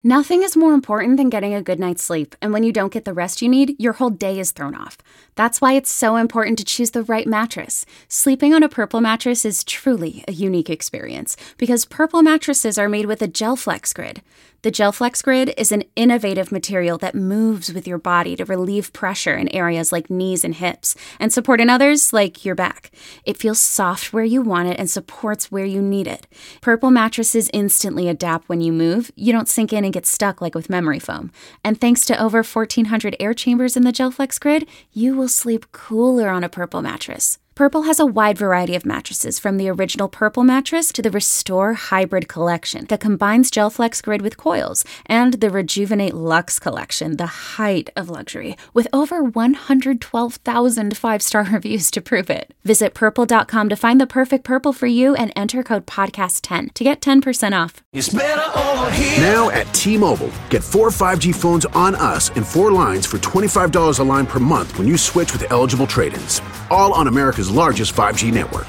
Nothing is more important than getting a good night's sleep, and when you don't get the rest you need, your whole day is thrown off. That's why it's so important to choose the right mattress. Sleeping on a Purple mattress is truly a unique experience, because Purple mattresses are made with a GelFlex Grid. The GelFlex Grid is an innovative material that moves with your body to relieve pressure in areas like knees and hips, and support in others like your back. It feels soft where you want it and supports where you need it. Purple mattresses instantly adapt when you move. You don't sink in and get stuck like with memory foam. And thanks to over 1,400 air chambers in the GelFlex Grid, you will sleep cooler on a Purple mattress. Purple has a wide variety of mattresses, from the original Purple mattress to the Restore Hybrid collection that combines GelFlex Grid with coils, and the Rejuvenate Luxe collection, the height of luxury, with over 112,000 five-star reviews to prove it. Visit purple.com to find the perfect Purple for you and enter code podcast10 to get 10% off. It's better over here. Now at T-Mobile, get 4 5G phones on us and 4 lines for $25 a line per month when you switch with eligible trade-ins. All on America's largest 5G network.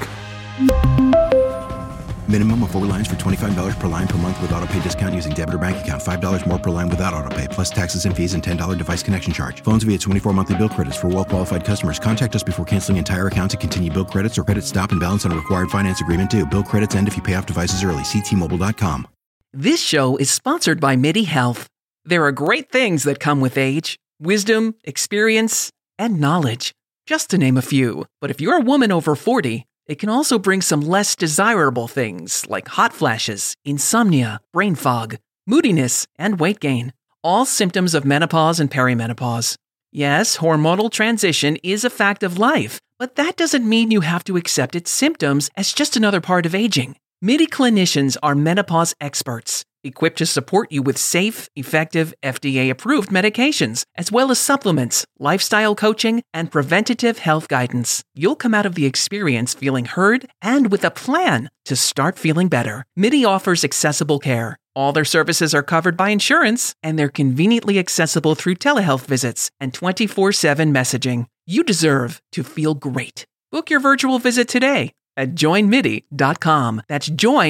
Minimum of 4 lines for $25 per line per month with autopay discount using debit or bank account. $5 more per line without autopay, plus taxes and fees and $10 device connection charge. Phones via 24 monthly bill credits for well-qualified customers. Contact us before canceling entire account to continue bill credits or credit stop and balance on a required finance agreement due. Bill credits end if you pay off devices early. See T-Mobile.com. This show is sponsored by MIDI Health. There are great things that come with age: wisdom, experience, and knowledge, just to name a few. But if you're a woman over 40, it can also bring some less desirable things like hot flashes, insomnia, brain fog, moodiness, and weight gain. All symptoms of menopause and perimenopause. Yes, hormonal transition is a fact of life, but that doesn't mean you have to accept its symptoms as just another part of aging. MIDI clinicians are menopause experts, equipped to support you with safe, effective, FDA-approved medications, as well as supplements, lifestyle coaching, and preventative health guidance. You'll come out of the experience feeling heard and with a plan to start feeling better. MIDI offers accessible care. All their services are covered by insurance, and they're conveniently accessible through telehealth visits and 24/7 messaging. You deserve to feel great. Book your virtual visit today at joinmidi.com. That's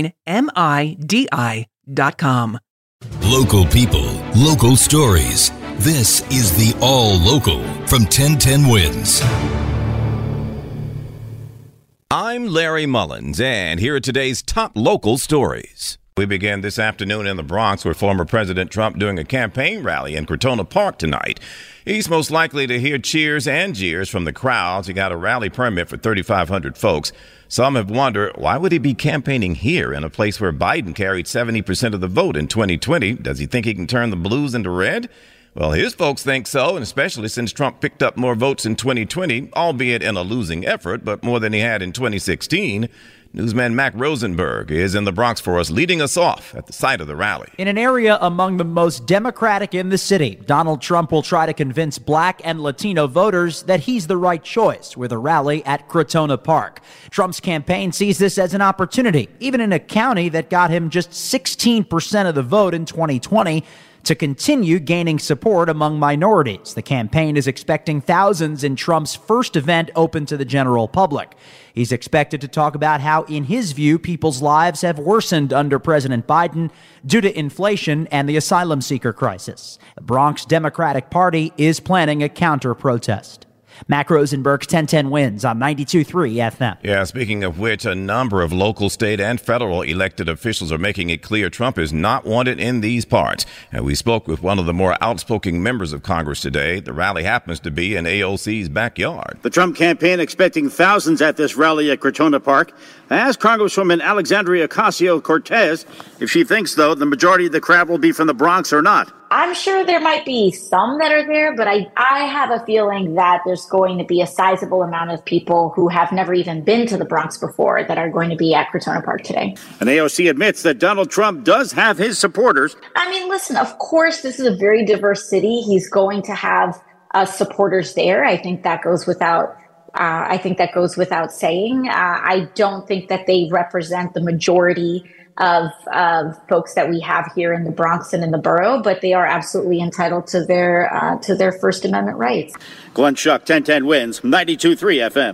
joinmidi.com. Local people, local stories. This is the All Local from 1010 Wins. I'm Larry Mullins, and here are today's top local stories. We began this afternoon in the Bronx with former President Trump doing a campaign rally in Crotona Park tonight. He's most likely to hear cheers and jeers from the crowds. He got a rally permit for 3,500 folks. Some have wondered, why would he be campaigning here in a place where Biden carried 70% of the vote in 2020? Does he think he can turn the blues into red? Well, his folks think so, and especially since Trump picked up more votes in 2020, albeit in a losing effort, but more than he had in 2016. Newsman Mac Rosenberg is in the Bronx for us, leading us off at the site of the rally. In an area among the most Democratic in the city, Donald Trump will try to convince Black and Latino voters that he's the right choice with a rally at Crotona Park. Trump's campaign sees this as an opportunity, even in a county that got him just 16% of the vote in 2020, to continue gaining support among minorities. The campaign is expecting thousands in Trump's first event open to the general public. He's expected to talk about how, in his view, people's lives have worsened under President Biden due to inflation and the asylum seeker crisis. The Bronx Democratic Party is planning a counter-protest. Mac Rosenberg, 1010 Wins on 92.3 FM. Yeah, speaking of which, a number of local, state, and federal elected officials are making it clear Trump is not wanted in these parts. And we spoke with one of the more outspoken members of Congress today. The rally happens to be in AOC's backyard. The Trump campaign expecting thousands at this rally at Crotona Park. I asked Congresswoman Alexandria Ocasio-Cortez if she thinks, though, the majority of the crowd will be from the Bronx or not. I'm sure there might be some that are there, but I have a feeling that there's going to be a sizable amount of people who have never even been to the Bronx before that are going to be at Crotona Park today. And AOC admits that Donald Trump does have his supporters. I mean, listen, of course, this is a very diverse city. He's going to have supporters there. I think that goes without saying. I don't think that they represent the majority of folks that we have here in the Bronx and in the borough, but they are absolutely entitled to their First Amendment rights. Glenn Schuck, 1010 Wins, 92.3 FM.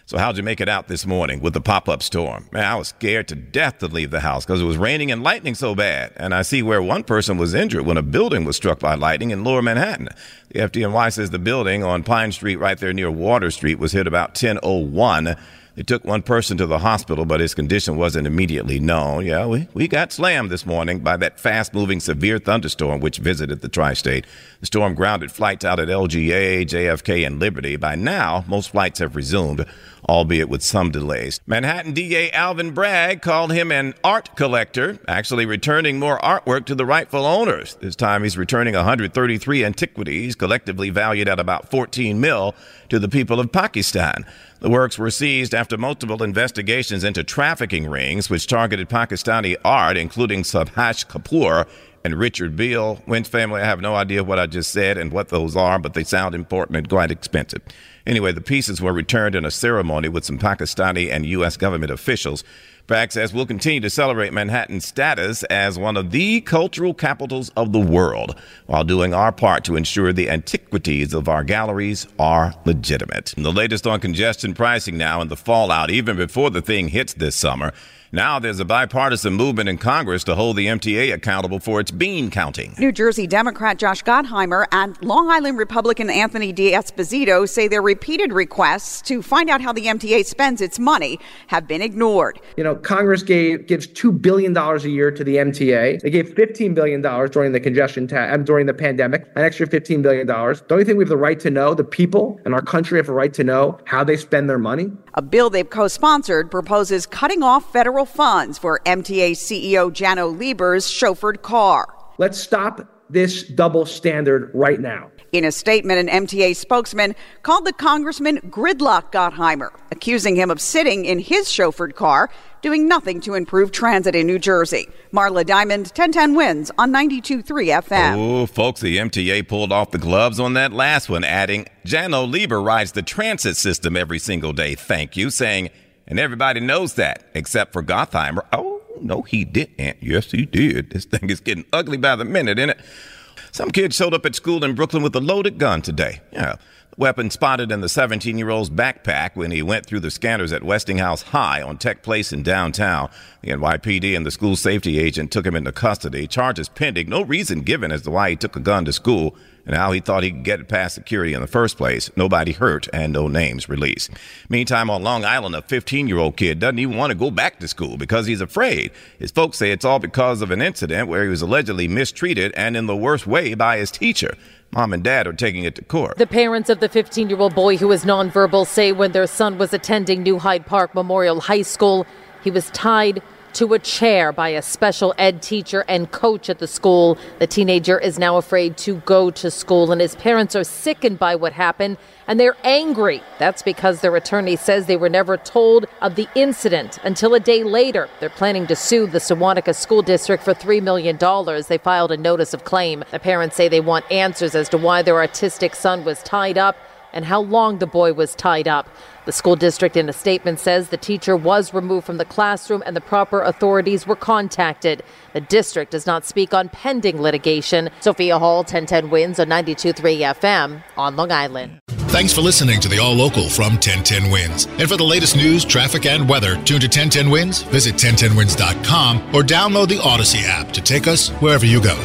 So how'd you make it out this morning with the pop-up storm? Man, I was scared to death to leave the house because it was raining and lightning so bad. And I see where one person was injured when a building was struck by lightning in Lower Manhattan. The FDNY says the building on Pine Street right there near Water Street was hit about 10:01. They took one person to the hospital, but his condition wasn't immediately known. Yeah, we got slammed this morning by that fast-moving severe thunderstorm which visited the tri-state. The storm grounded flights out at LGA, JFK, and Liberty. By now, most flights have resumed, albeit with some delays. Manhattan DA Alvin Bragg called him an art collector, actually returning more artwork to the rightful owners. This time he's returning 133 antiquities, collectively valued at about $14 million, to the people of Pakistan. The works were seized after multiple investigations into trafficking rings, which targeted Pakistani art, including Subhash Kapoor and Richard Beale. Wynn family, I have no idea what I just said and what those are, but they sound important and quite expensive. Anyway, the pieces were returned in a ceremony with some Pakistani and U.S. government officials. Bragg says we'll continue to celebrate Manhattan's status as one of the cultural capitals of the world while doing our part to ensure the antiquities of our galleries are legitimate. And the latest on congestion pricing now and the fallout even before the thing hits this summer. Now there's a bipartisan movement in Congress to hold the MTA accountable for its bean counting. New Jersey Democrat Josh Gottheimer and Long Island Republican Anthony D'Esposito say their repeated requests to find out how the MTA spends its money have been ignored. You know, Congress gives $2 billion a year to the MTA. They gave $15 billion during the during the pandemic, an extra $15 billion. Don't you think we have the right to know, the people in our country have a right to know how they spend their money? A bill they've co-sponsored proposes cutting off federal funds for MTA CEO Janno Lieber's chauffeured car. Let's stop this double standard right now. In a statement, an MTA spokesman called the congressman Gridlock Gottheimer, accusing him of sitting in his chauffeured car, doing nothing to improve transit in New Jersey. Marla Diamond, 1010 Wins on 92.3 FM. Oh, folks, the MTA pulled off the gloves on that last one, adding, Janno Lieber rides the transit system every single day, thank you, saying, and everybody knows that, except for Gottheimer. Oh, no, he didn't. Yes, he did. This thing is getting ugly by the minute, isn't it? Some kid showed up at school in Brooklyn with a loaded gun today. Yeah, the weapon spotted in the 17-year-old's backpack when he went through the scanners at Westinghouse High on Tech Place in downtown. The NYPD and the school safety agent took him into custody. Charges pending. No reason given as to why he took a gun to school and how he thought he could get it past security in the first place. Nobody hurt and no names released. Meantime, on Long Island, a 15-year-old kid doesn't even want to go back to school because he's afraid. His folks say it's all because of an incident where he was allegedly mistreated and in the worst way by his teacher. Mom and dad are taking it to court. The parents of the 15-year-old boy who is nonverbal say when their son was attending New Hyde Park Memorial High School, he was tied to a chair by a special ed teacher and coach at the school. The teenager is now afraid to go to school, and his parents are sickened by what happened, and they're angry. That's because their attorney says they were never told of the incident until a day later. They're planning to sue the Sewanaka School District for $3 million. They filed a notice of claim. The parents say they want answers as to why their autistic son was tied up and how long the boy was tied up. The school district in a statement says the teacher was removed from the classroom and the proper authorities were contacted. The district does not speak on pending litigation. Sophia Hall, 1010 Wins on 92.3 FM on Long Island. Thanks for listening to the All Local from 1010 Wins. And for the latest news, traffic, and weather, tune to 1010 Wins, visit 1010wins.com, or download the Odyssey app to take us wherever you go.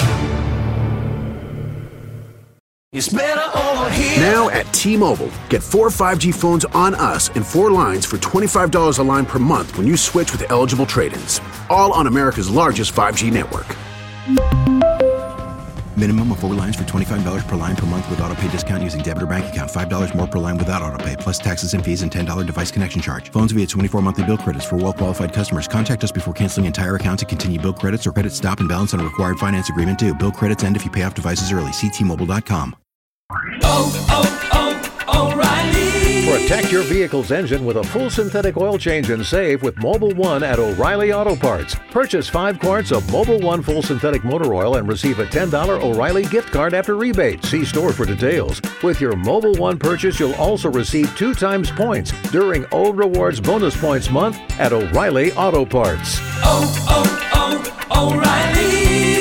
It's better over here. Now at T-Mobile, get 4 5G phones on us and 4 lines for $25 a line per month when you switch with eligible trade-ins. All on America's largest 5G network. Minimum of 4 lines for $25 per line per month with auto pay discount using debit or bank account. $5 more per line without auto pay, plus taxes and fees and $10 device connection charge. Phones via 24 monthly bill credits for well-qualified customers. Contact us before canceling entire account to continue bill credits or credit stop and balance on a required finance agreement due. Bill credits end if you pay off devices early. See T-Mobile.com. O'Reilly. Protect your vehicle's engine with a full synthetic oil change and save with Mobil 1 at O'Reilly Auto Parts. Purchase 5 quarts of Mobil 1 full synthetic motor oil and receive a $10 O'Reilly gift card after rebate. See store for details. With your Mobil 1 purchase, you'll also receive 2 times points during O Rewards Bonus Points Month at O'Reilly Auto Parts.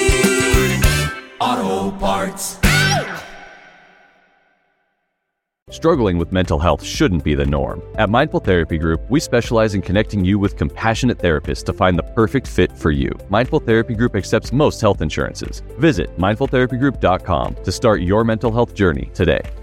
O'Reilly Auto Parts. Struggling with mental health shouldn't be the norm. At Mindful Therapy Group, we specialize in connecting you with compassionate therapists to find the perfect fit for you. Mindful Therapy Group accepts most health insurances. Visit mindfultherapygroup.com to start your mental health journey today.